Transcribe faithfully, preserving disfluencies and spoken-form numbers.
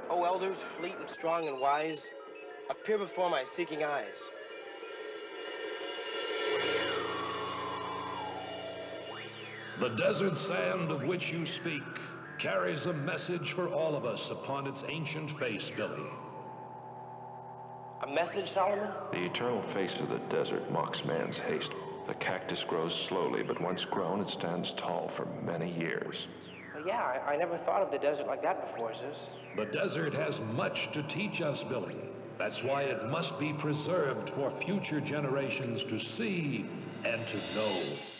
O elders, fleet and strong and wise, appear before my seeking eyes. The desert sand of which you speak carries a message for all of us upon its ancient face, Billy. A message, Solomon? The eternal face of the desert mocks man's haste. The cactus grows slowly, but once grown, it stands tall for many years. Well, yeah, I, I never thought of the desert like that before, Zeus. The desert has much to teach us, Billy. That's why it must be preserved for future generations to see and to know.